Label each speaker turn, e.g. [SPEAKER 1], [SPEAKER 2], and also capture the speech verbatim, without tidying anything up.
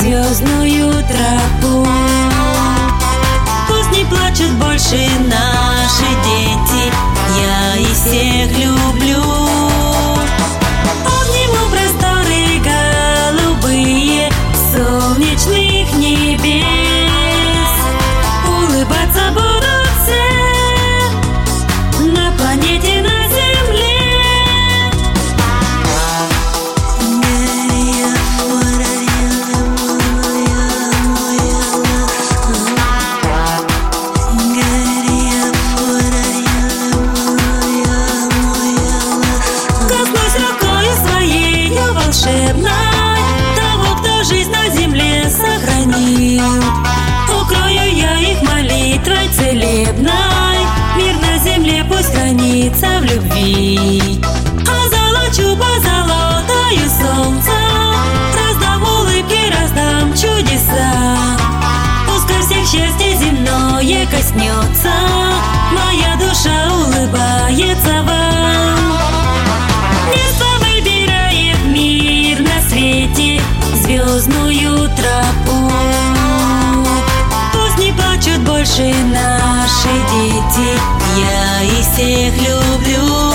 [SPEAKER 1] звездную тропу. Пусть не плачут больше наши дети, я и всех люблю. Обниму просторы голубые солнечных небес, улыбаться будут все на планете, на земле. Коснусь рукою своею волшебной того, кто жизнь на земле сохранил. Укрою я их молитвой целебной, мир на земле пусть хранится в любви. Озолочу позолотаю солнце, раздам улыбки, раздам чудеса. Пускай всех счастье земное коснется, моя душа улыбается вам. Небо выбирает мир на свете, звездную тропу. Пусть не плачут больше наши дети, я их всех люблю.